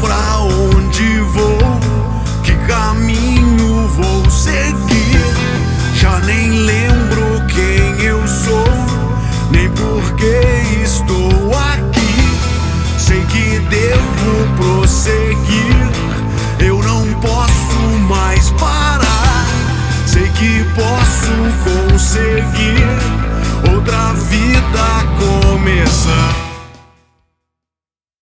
pra onde vou, que caminho vou seguir. Já nem lembro quem eu sou, nem por que estou aqui. Sei que devo prosseguir, eu não posso mais parar. Sei que posso conseguir outra vida começar.